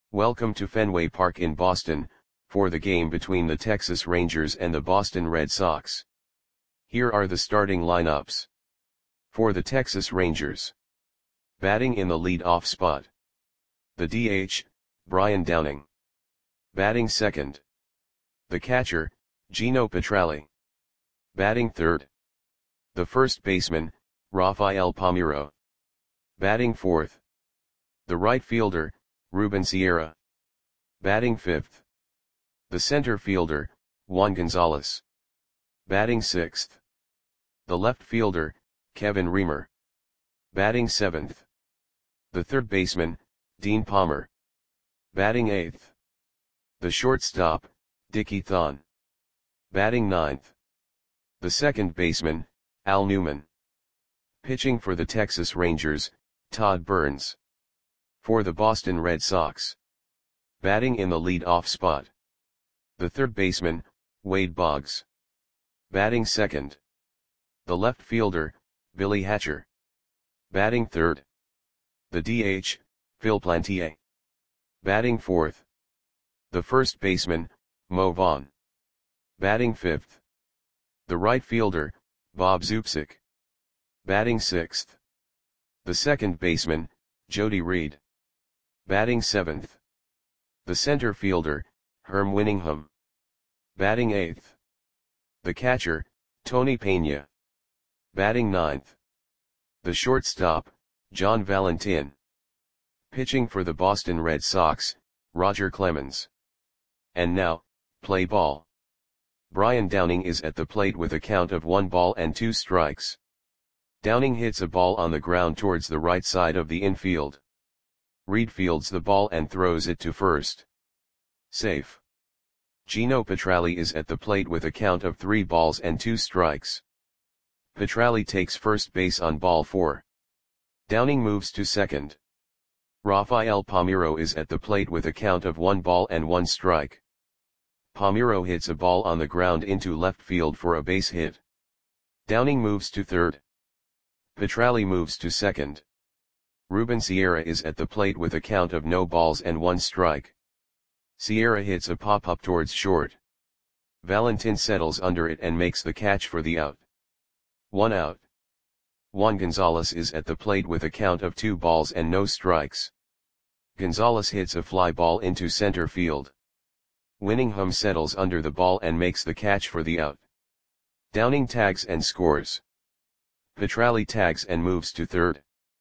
Welcome to Fenway Park in Boston, for the game between the Texas Rangers and the Boston Red Sox. Here are the starting lineups. For the Texas Rangers. Batting in the lead-off spot. The DH, Brian Downing. Batting second. The catcher, Gino Petralli. Batting third. The first baseman, Rafael Palmeiro. Batting fourth. The right fielder, Ruben Sierra. Batting fifth. The center fielder, Juan Gonzalez. Batting sixth. The left fielder, Kevin Reamer. Batting seventh. The third baseman, Dean Palmer. Batting eighth. The shortstop, Dickie Thon. Batting ninth. The second baseman, Al Newman. Pitching for the Texas Rangers, Todd Burns. For the Boston Red Sox. Batting in the lead-off spot. The third baseman, Wade Boggs. Batting second. The left fielder, Billy Hatcher. Batting third. The DH, Phil Plantier. Batting fourth. The first baseman, Mo Vaughn. Batting fifth. The right fielder, Bob Zubcic. Batting sixth. The second baseman, Jody Reed. Batting seventh. The center fielder, Herm Winningham. Batting eighth. The catcher, Tony Pena. Batting ninth. The shortstop, John Valentin. Pitching for the Boston Red Sox, Roger Clemens. And now, play ball. Brian Downing is at the plate with a count of 1 ball and 2 strikes. Downing hits a ball on the ground towards the right side of the infield. Reed fields the ball and throws it to first. Safe. Gino Petralli is at the plate with a count of 3 balls and 2 strikes. Petralli takes first base on ball 4. Downing moves to second. Rafael Palmeiro is at the plate with a count of 1 ball and 1 strike. Palmeiro hits a ball on the ground into left field for a base hit. Downing moves to third. Petralli moves to second. Ruben Sierra is at the plate with a count of no balls and 1 strike. Sierra hits a pop-up towards short. Valentin settles under it and makes the catch for the out. 1 out. Juan Gonzalez is at the plate with a count of 2 balls and no strikes. Gonzalez hits a fly ball into center field. Winningham settles under the ball and makes the catch for the out. Downing tags and scores. Petralli tags and moves to third.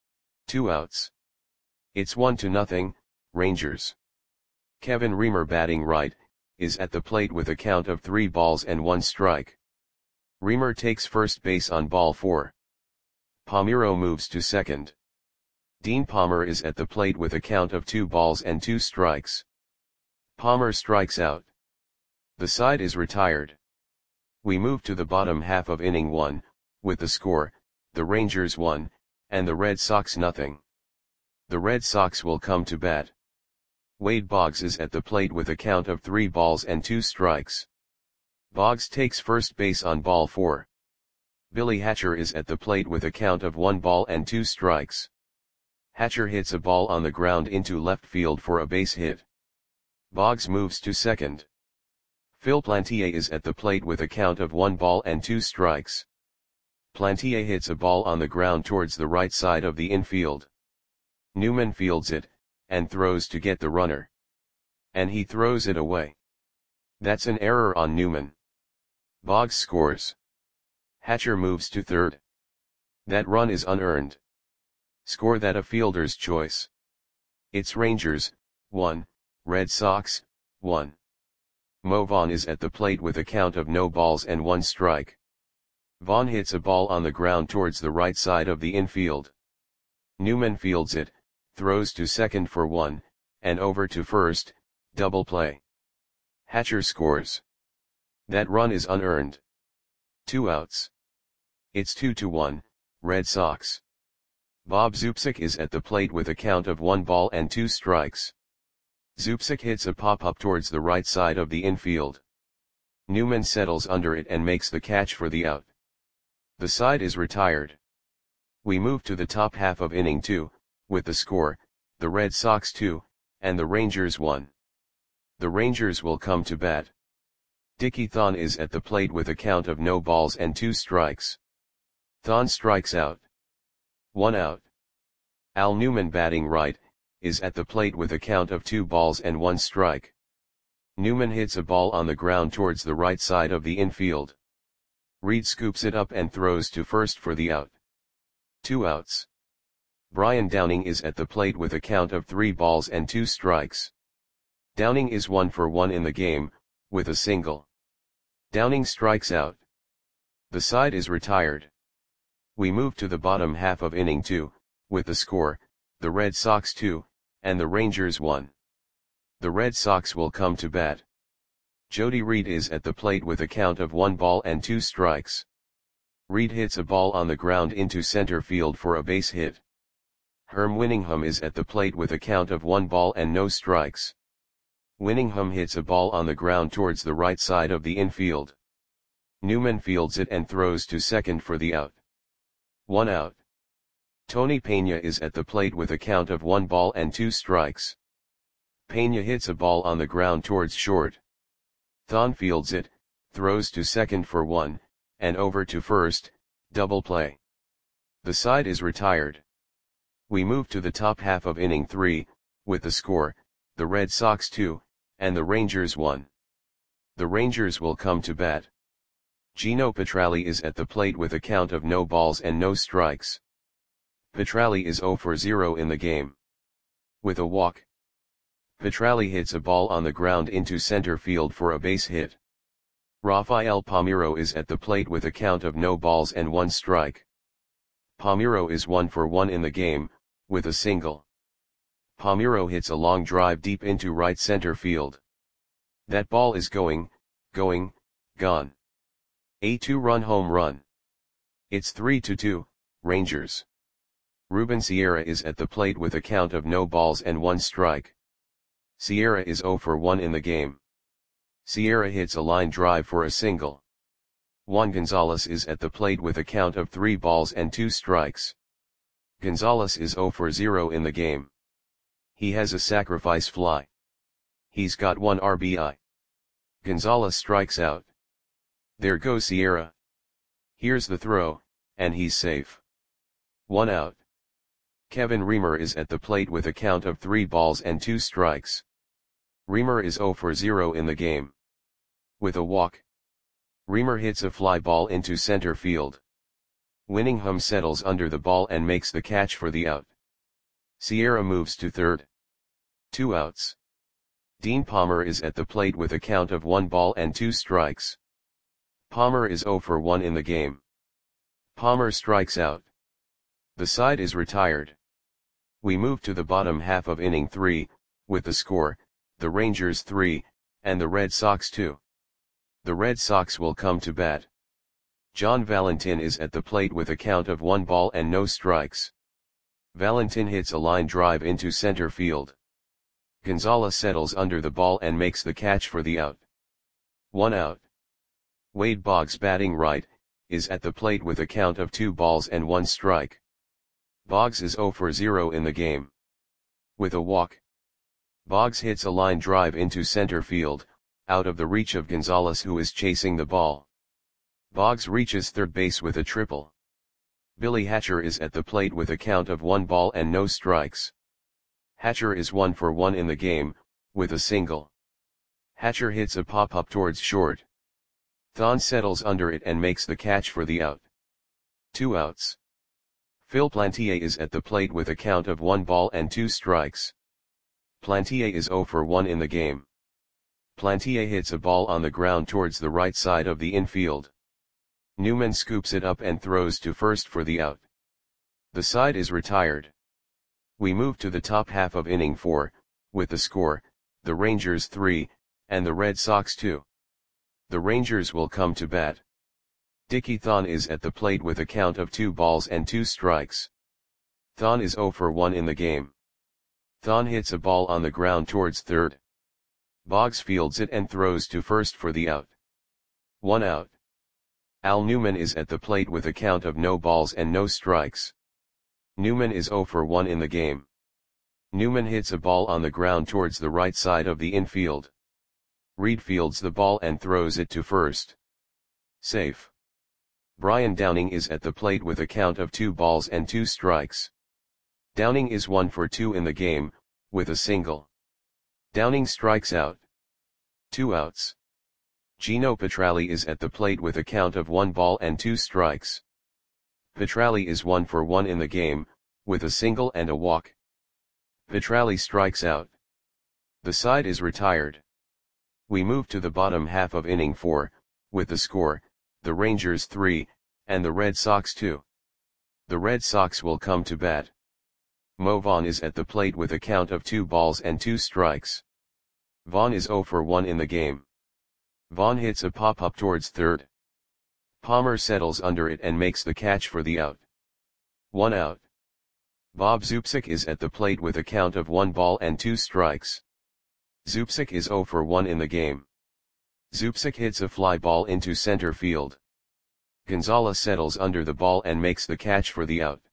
2 outs. It's 1-0, Rangers. Kevin Reamer batting right, is at the plate with a count of 3 balls and 1 strike. Reamer takes first base on ball 4. Palmeiro moves to second. Dean Palmer is at the plate with a count of 2 balls and 2 strikes. Palmer strikes out. The side is retired. We move to the bottom half of inning 1, with the score, the Rangers 1, and the Red Sox 0. The Red Sox will come to bat. Wade Boggs is at the plate with a count of 3 balls and 2 strikes. Boggs takes first base on ball 4. Billy Hatcher is at the plate with a count of 1 ball and 2 strikes. Hatcher hits a ball on the ground into left field for a base hit. Boggs moves to second. Phil Plantier is at the plate with a count of 1 ball and 2 strikes. Plantier hits a ball on the ground towards the right side of the infield. Newman fields it, and throws to get the runner. And he throws it away. That's an error on Newman. Boggs scores. Hatcher moves to third. That run is unearned. Score that a fielder's choice. It's Rangers, 1, Red Sox, 1. Mo Vaughn is at the plate with a count of no balls and 1 strike. Vaughn hits a ball on the ground towards the right side of the infield. Newman fields it, throws to second for 1, and over to first, double play. Hatcher scores. That run is unearned. 2 outs. It's 2-1, Red Sox. Bob Zubcic is at the plate with a count of 1 ball and 2 strikes. Zubcic hits a pop-up towards the right side of the infield. Newman settles under it and makes the catch for the out. The side is retired. We move to the top half of inning 2, with the score, the Red Sox 2, and the Rangers 1. The Rangers will come to bat. Dickie Thon is at the plate with a count of no balls and 2 strikes. Thon strikes out. 1 out. Al Newman, batting right, is at the plate with a count of 2 balls and 1 strike. Newman hits a ball on the ground towards the right side of the infield. Reed scoops it up and throws to first for the out. 2 outs. Brian Downing is at the plate with a count of 3 balls and 2 strikes. Downing is 1 for 1 in the game, with a single. Downing strikes out. The side is retired. We move to the bottom half of inning 2, with the score, the Red Sox 2, and the Rangers 1. The Red Sox will come to bat. Jody Reed is at the plate with a count of 1 ball and 2 strikes. Reed hits a ball on the ground into center field for a base hit. Herm Winningham is at the plate with a count of 1 ball and no strikes. Winningham hits a ball on the ground towards the right side of the infield. Newman fields it and throws to second for the out. 1 out. Tony Pena is at the plate with a count of 1 ball and 2 strikes. Pena hits a ball on the ground towards short. Thon fields it, throws to second for 1, and over to first, double play. The side is retired. We move to the top half of inning 3, with the score, the Red Sox 2, and the Rangers 1. The Rangers will come to bat. Gino Petralli is at the plate with a count of no balls and no strikes. Petralli is 0 for 0 in the game. With a walk. Petralli hits a ball on the ground into center field for a base hit. Rafael Palmeiro is at the plate with a count of no balls and 1 strike. Palmeiro is 1 for 1 in the game, with a single. Palmeiro hits a long drive deep into right center field. That ball is gone. A 2-run home run. It's 3-2, Rangers. Ruben Sierra is at the plate with a count of no balls and 1 strike. Sierra is 0 for 1 in the game. Sierra hits a line drive for a single. Juan Gonzalez is at the plate with a count of 3 balls and 2 strikes. Gonzalez is 0 for 0 in the game. He has a sacrifice fly. He's got 1 RBI. Gonzalez strikes out. There goes Sierra. Here's the throw, and he's safe. 1 out. Kevin Reamer is at the plate with a count of 3 balls and 2 strikes. Reamer is 0 for 0 in the game. With a walk. Reamer hits a fly ball into center field. Winningham settles under the ball and makes the catch for the out. Sierra moves to third. 2 outs. Dean Palmer is at the plate with a count of 1 ball and 2 strikes. Palmer is 0 for 1 in the game. Palmer strikes out. The side is retired. We move to the bottom half of inning 3, with the score, the Rangers 3, and the Red Sox 2. The Red Sox will come to bat. John Valentin is at the plate with a count of 1 ball and no strikes. Valentin hits a line drive into center field. Gonzalez settles under the ball and makes the catch for the out. 1 out. Wade Boggs, batting right, is at the plate with a count of 2 balls and 1 strike. Boggs is 0 for 0 in the game. With a walk. Boggs hits a line drive into center field, out of the reach of Gonzalez, who is chasing the ball. Boggs reaches third base with a triple. Billy Hatcher is at the plate with a count of 1 ball and no strikes. Hatcher is 1 for 1 in the game, with a single. Hatcher hits a pop-up towards short. Thon settles under it and makes the catch for the out. 2 outs. Phil Plantier is at the plate with a count of 1 ball and 2 strikes. Plantier is 0 for 1 in the game. Plantier hits a ball on the ground towards the right side of the infield. Newman scoops it up and throws to first for the out. The side is retired. We move to the top half of inning 4, with the score, the Rangers 3, and the Red Sox 2. The Rangers will come to bat. Dickie Thon is at the plate with a count of 2 balls and 2 strikes. Thon is 0 for 1 in the game. Thon hits a ball on the ground towards third. Boggs fields it and throws to first for the out. 1 out. Al Newman is at the plate with a count of no balls and no strikes. Newman is 0 for 1 in the game. Newman hits a ball on the ground towards the right side of the infield. Reed fields the ball and throws it to first. Safe. Brian Downing is at the plate with a count of 2 balls and 2 strikes. Downing is 1 for 2 in the game, with a single. Downing strikes out. 2 outs. Gino Petralli is at the plate with a count of 1 ball and 2 strikes. Petralli is 1 for 1 in the game, with a single and a walk. Petralli strikes out. The side is retired. We move to the bottom half of inning 4, with the score, the Rangers 3, and the Red Sox 2. The Red Sox will come to bat. Mo Vaughn is at the plate with a count of 2 balls and 2 strikes. Vaughn is 0 for 1 in the game. Vaughn hits a pop-up towards third. Palmer settles under it and makes the catch for the out. 1 out. Bob Zubcic is at the plate with a count of 1 ball and 2 strikes. Zubcic is 0 for 1 in the game. Zubcic hits a fly ball into center field. Gonzalez settles under the ball and makes the catch for the out.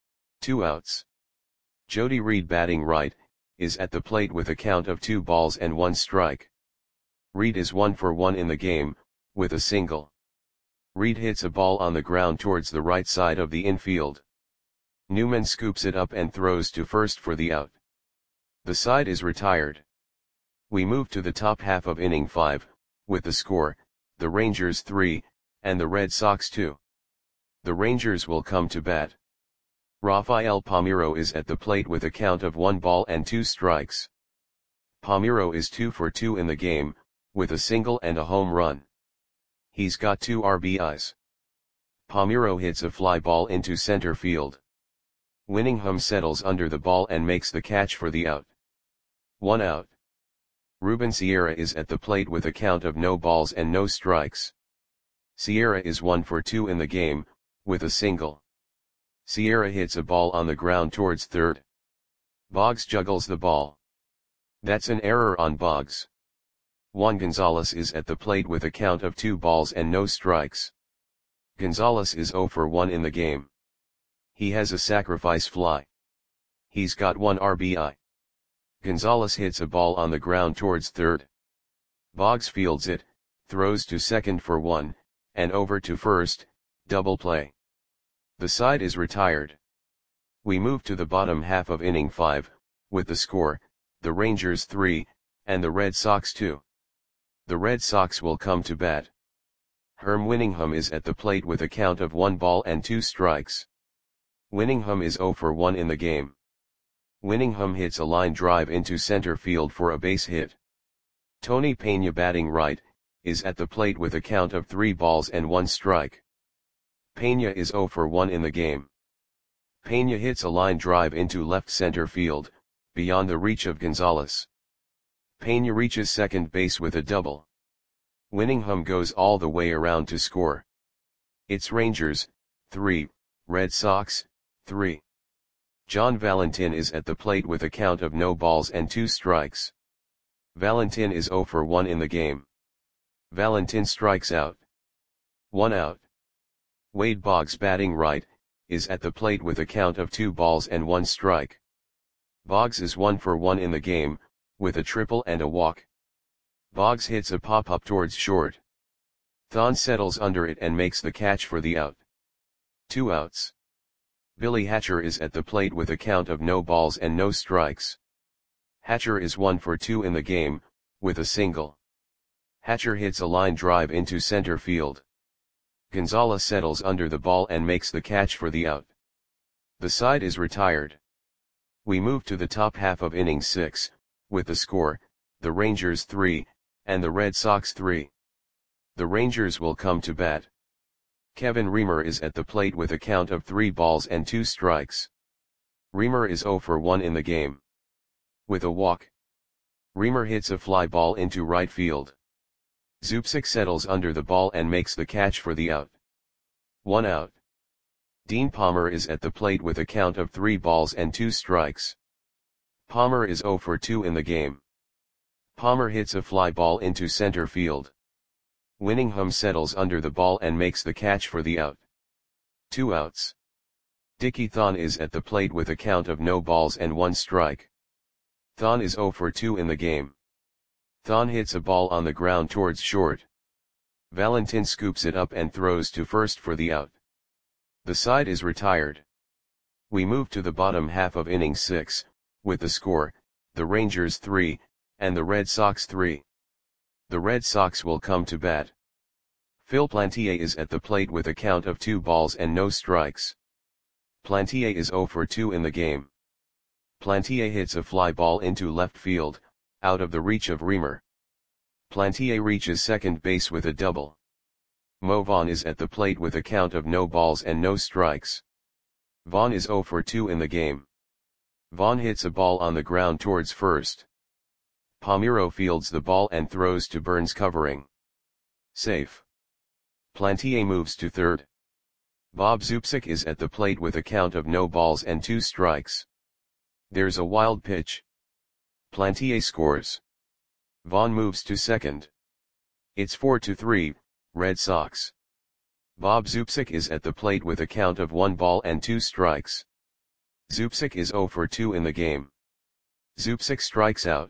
2 outs. Jody Reed, batting right, is at the plate with a count of 2 balls and 1 strike. Reed is 1 for 1 in the game, with a single. Reed hits a ball on the ground towards the right side of the infield. Newman scoops it up and throws to first for the out. The side is retired. We move to the top half of inning 5, with the score, the Rangers 3, and the Red Sox 2. The Rangers will come to bat. Rafael Palmeiro is at the plate with a count of 1 ball and 2 strikes. Palmeiro is 2 for 2 in the game, with a single and a home run. He's got 2 RBIs. Palmeiro hits a fly ball into center field. Winningham settles under the ball and makes the catch for the out. 1 out. Ruben Sierra is at the plate with a count of no balls and no strikes. Sierra is 1 for 2 in the game, with a single. Sierra hits a ball on the ground towards third. Boggs juggles the ball. That's an error on Boggs. Juan Gonzalez is at the plate with a count of 2 balls and no strikes. Gonzalez is 0 for 1 in the game. He has a sacrifice fly. He's got 1 RBI. Gonzalez hits a ball on the ground towards third. Boggs fields it, throws to second for 1, and over to first, double play. The side is retired. We move to the bottom half of inning 5, with the score, the Rangers 3, and the Red Sox 2. The Red Sox will come to bat. Herm Winningham is at the plate with a count of 1 ball and 2 strikes. Winningham is 0 for 1 in the game. Winningham hits a line drive into center field for a base hit. Tony Pena, batting right, is at the plate with a count of 3 balls and 1 strike. Pena is 0 for 1 in the game. Pena hits a line drive into left center field, beyond the reach of Gonzalez. Pena reaches second base with a double. Winningham goes all the way around to score. It's Rangers 3, Red Sox 3. John Valentin is at the plate with a count of no balls and 2 strikes. Valentin is 0 for 1 in the game. Valentin strikes out. 1 out. Wade Boggs, batting right, is at the plate with a count of 2 balls and 1 strike. Boggs is 1 for 1 in the game, with a triple and a walk. Boggs hits a pop-up towards short. Thon settles under it and makes the catch for the out. 2 outs. Billy Hatcher is at the plate with a count of no balls and no strikes. Hatcher is 1 for 2 in the game, with a single. Hatcher hits a line drive into center field. Gonzalez settles under the ball and makes the catch for the out. The side is retired. We move to the top half of inning 6, with the score, the Rangers 3, and the Red Sox 3. The Rangers will come to bat. Kevin Reamer is at the plate with a count of 3 balls and 2 strikes. Reamer is 0 for 1 in the game. With a walk. Reamer hits a fly ball into right field. Zubcic settles under the ball and makes the catch for the out. 1 out. Dean Palmer is at the plate with a count of 3 balls and 2 strikes. Palmer is 0 for 2 in the game. Palmer hits a fly ball into center field. Winningham settles under the ball and makes the catch for the out. 2 outs. Dickie Thon is at the plate with a count of no balls and 1 strike. Thon is 0 for 2 in the game. Thon hits a ball on the ground towards short. Valentin scoops it up and throws to first for the out. The side is retired. We move to the bottom half of inning 6, with the score, the Rangers 3, and the Red Sox 3. The Red Sox will come to bat. Phil Plantier is at the plate with a count of 2 balls and no strikes. Plantier is 0 for 2 in the game. Plantier hits a fly ball into left field, out of the reach of Reamer. Plantier reaches second base with a double. Mo Vaughn is at the plate with a count of no balls and no strikes. Vaughn is 0 for 2 in the game. Vaughn hits a ball on the ground towards first. Palmeiro fields the ball and throws to Burns covering. Safe. Plantier moves to third. Bob Zupsik is at the plate with a count of no balls and 2 strikes. There's a wild pitch. Plantier scores. Vaughn moves to second. It's 4-3, Red Sox. Bob Zupsik is at the plate with a count of 1 ball and 2 strikes. Zupsik is 0 for 2 in the game. Zupsik strikes out.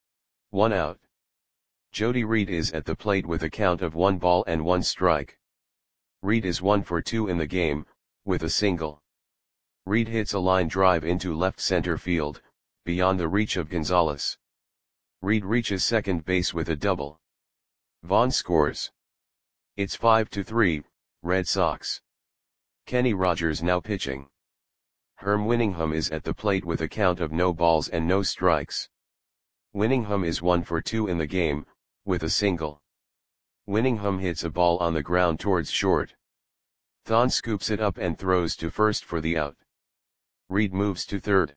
1 out. Jody Reed is at the plate with a count of 1 ball and 1 strike. Reed is 1 for 2 in the game, with a single. Reed hits a line drive into left center field, beyond the reach of Gonzalez. Reed reaches second base with a double. Vaughn scores. It's 5-3, Red Sox. Kenny Rogers now pitching. Herm Winningham is at the plate with a count of no balls and no strikes. Winningham is 1 for 2 in the game, with a single. Winningham hits a ball on the ground towards short. Thon scoops it up and throws to first for the out. Reed moves to third.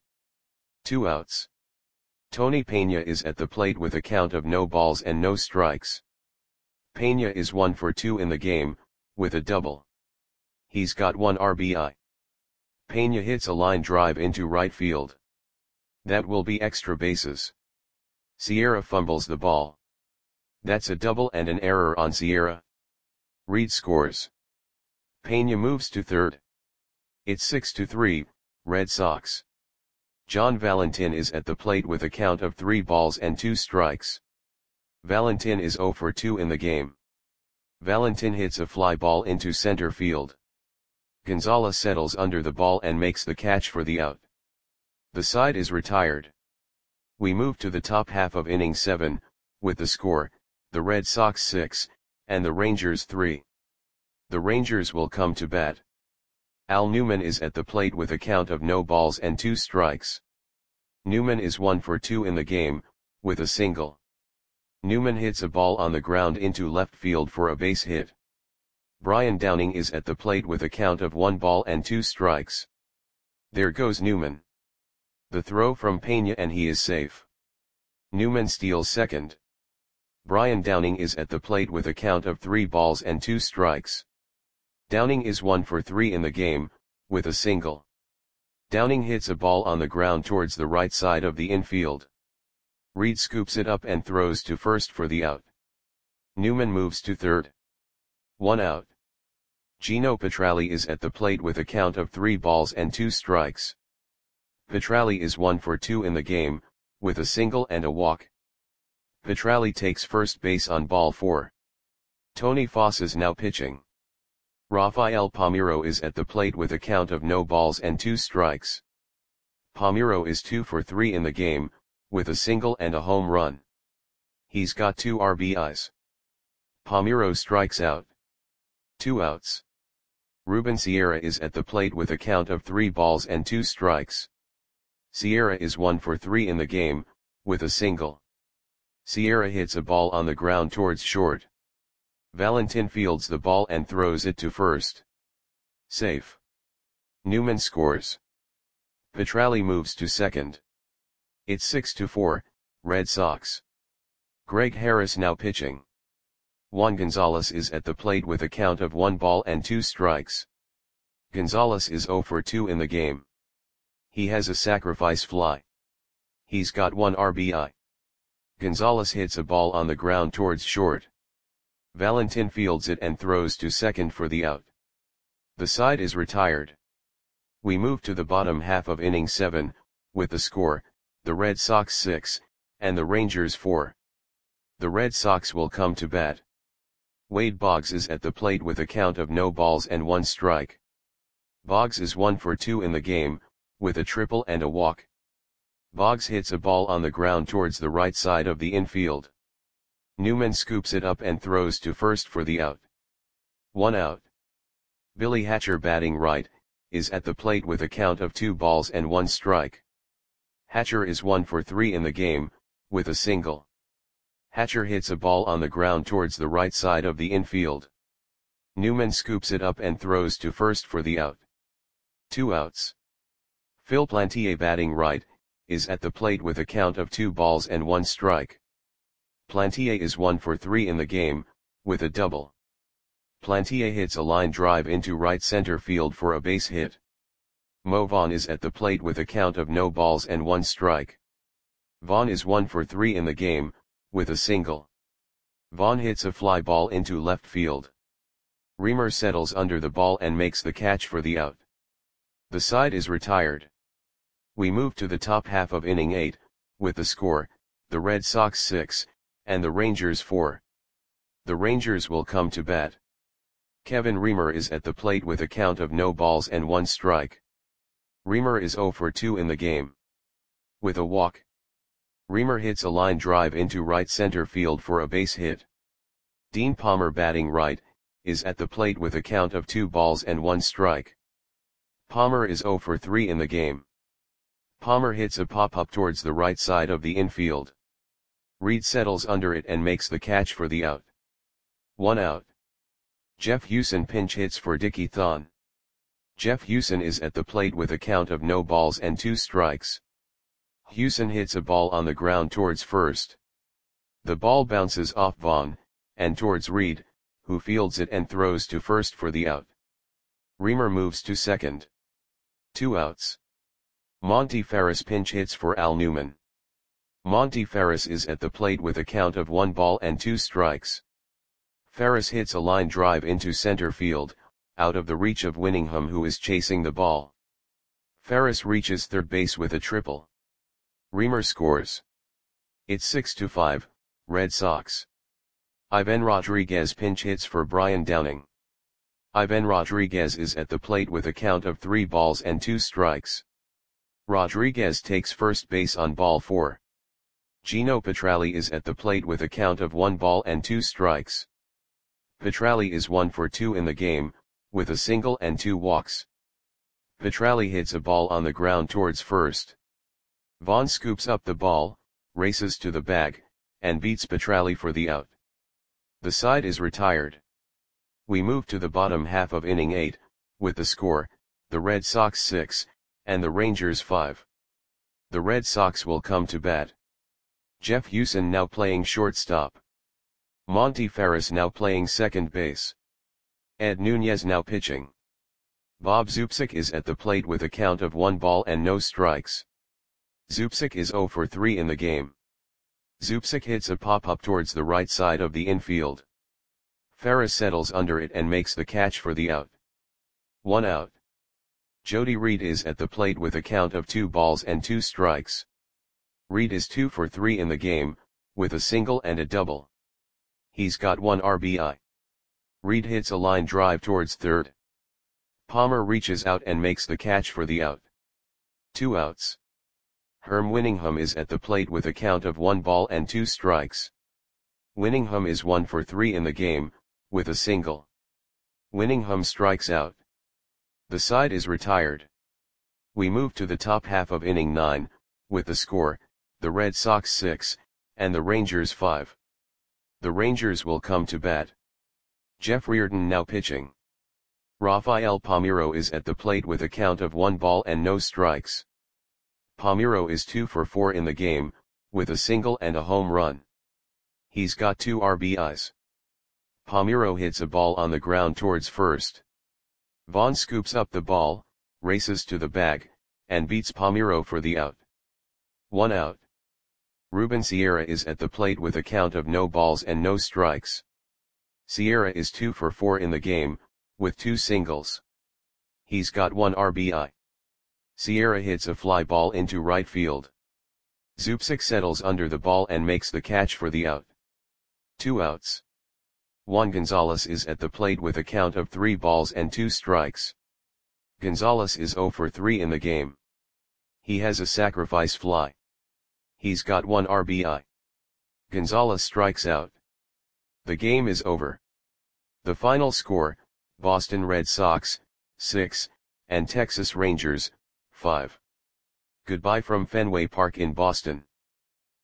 2 outs. Tony Pena is at the plate with a count of no balls and no strikes. Pena is 1 for 2 in the game, with a double. He's got 1 RBI. Pena hits a line drive into right field. That will be extra bases. Sierra fumbles the ball. That's a double and an error on Sierra. Reed scores. Pena moves to third. It's 6-3, Red Sox. John Valentin is at the plate with a count of 3 balls and 2 strikes. Valentin is 0 for 2 in the game. Valentin hits a fly ball into center field. Gonzalez settles under the ball and makes the catch for the out. The side is retired. We move to the top half of inning 7, with the score, the Red Sox 6, and the Rangers 3. The Rangers will come to bat. Al Newman is at the plate with a count of no balls and 2 strikes. Newman is 1 for 2 in the game, with a single. Newman hits a ball on the ground into left field for a base hit. Brian Downing is at the plate with a count of 1 ball and 2 strikes. There goes Newman. The throw from Pena and he is safe. Newman steals second. Brian Downing is at the plate with a count of 3 balls and 2 strikes. Downing is 1 for 3 in the game, with a single. Downing hits a ball on the ground towards the right side of the infield. Reed scoops it up and throws to first for the out. Newman moves to third. 1 out. Gino Petralli is at the plate with a count of 3 balls and 2 strikes. Petralli is 1 for 2 in the game, with a single and a walk. Petralli takes first base on ball 4. Tony Foss is now pitching. Rafael Palmeiro is at the plate with a count of no balls and 2 strikes. Palmeiro is 2 for 3 in the game, with a single and a home run. He's got 2 RBIs. Palmeiro strikes out. 2 outs. Ruben Sierra is at the plate with a count of 3 balls and 2 strikes. Sierra is 1 for 3 in the game, with a single. Sierra hits a ball on the ground towards short. Valentin fields the ball and throws it to first. Safe. Newman scores. Petralli moves to second. It's 6-4, Red Sox. Greg Harris now pitching. Juan Gonzalez is at the plate with a count of 1 ball and 2 strikes. Gonzalez is 0 for 2 in the game. He has a sacrifice fly. He's got 1 RBI. Gonzalez hits a ball on the ground towards short. Valentin fields it and throws to second for the out. The side is retired. We move to the bottom half of inning 7, with the score, the Red Sox 6, and the Rangers 4. The Red Sox will come to bat. Wade Boggs is at the plate with a count of no balls and 1 strike. Boggs is 1 for 2 in the game, with a triple and a walk. Boggs hits a ball on the ground towards the right side of the infield. Newman scoops it up and throws to first for the out. 1 out. Billy Hatcher, batting right, is at the plate with a count of 2 balls and 1 strike. Hatcher is 1 for 3 in the game, with a single. Hatcher hits a ball on the ground towards the right side of the infield. Newman scoops it up and throws to first for the out. 2 outs. Phil Plantier, batting right, is at the plate with a count of 2 balls and 1 strike. Plantier is 1 for 3 in the game, with a double. Plantier hits a line drive into right center field for a base hit. Mo Vaughn is at the plate with a count of no balls and 1 strike. Vaughn is 1 for 3 in the game, with a single. Vaughn hits a fly ball into left field. Reamer settles under the ball and makes the catch for the out. The side is retired. We move to the top half of inning 8, with the score, the Red Sox 6, and the Rangers 4. The Rangers will come to bat. Kevin Reamer is at the plate with a count of no balls and 1 strike. Reamer is 0 for 2 in the game. With a walk. Reamer hits a line drive into right center field for a base hit. Dean Palmer, batting right, is at the plate with a count of 2 balls and 1 strike. Palmer is 0 for 3 in the game. Palmer hits a pop-up towards the right side of the infield. Reed settles under it and makes the catch for the out. 1 out. Jeff Hewson pinch hits for Dickie Thon. Jeff Hewson is at the plate with a count of no balls and 2 strikes. Hewson hits a ball on the ground towards first. The ball bounces off Vaughn, and towards Reed, who fields it and throws to first for the out. Reamer moves to second. 2 outs. Monty Ferris pinch hits for Al Newman. Monty Ferris is at the plate with a count of 1 ball and 2 strikes. Ferris hits a line drive into center field, out of the reach of Winningham, who is chasing the ball. Ferris reaches third base with a triple. Reamer scores. It's 6-5, Red Sox. Ivan Rodriguez pinch hits for Brian Downing. Ivan Rodriguez is at the plate with a count of 3 balls and 2 strikes. Rodriguez takes first base on ball 4. Gino Petralli is at the plate with a count of 1 ball and 2 strikes. Petralli is 1 for 2 in the game, with a single and 2 walks. Petralli hits a ball on the ground towards first. Vaughn scoops up the ball, races to the bag, and beats Petralli for the out. The side is retired. We move to the bottom half of inning 8, with the score, the Red Sox 6, and the Rangers 5. The Red Sox will come to bat. Jeff Hewson now playing shortstop. Monty Ferris now playing second base. Ed Nunez now pitching. Bob Zupsik is at the plate with a count of 1 ball and no strikes. Zupsik is 0 for 3 in the game. Zupsik hits a pop-up towards the right side of the infield. Ferris settles under it and makes the catch for the out. 1 out. Jody Reed is at the plate with a count of 2 balls and 2 strikes. Reed is 2 for 3 in the game, with a single and a double. He's got 1 RBI. Reed hits a line drive towards third. Palmer reaches out and makes the catch for the out. 2 outs. Herm Winningham is at the plate with a count of 1 ball and 2 strikes. Winningham is 1 for 3 in the game, with a single. Winningham strikes out. The side is retired. We move to the top half of inning 9, with the score, the Red Sox 6, and the Rangers 5. The Rangers will come to bat. Jeff Reardon now pitching. Rafael Palmeiro is at the plate with a count of 1 ball and no strikes. Palmeiro is 2 for 4 in the game, with a single and a home run. He's got 2 RBIs. Palmeiro hits a ball on the ground towards first. Vaughn scoops up the ball, races to the bag, and beats Palmeiro for the out. 1 out. Ruben Sierra is at the plate with a count of no balls and no strikes. Sierra is 2 for 4 in the game, with 2 singles. He's got 1 RBI. Sierra hits a fly ball into right field. Zubcic settles under the ball and makes the catch for the out. 2 outs. Juan Gonzalez is at the plate with a count of 3 balls and 2 strikes. Gonzalez is 0 for 3 in the game. He has a sacrifice fly. He's got 1 RBI. Gonzalez strikes out. The game is over. The final score, Boston Red Sox, 6, and Texas Rangers, 5. Goodbye from Fenway Park in Boston.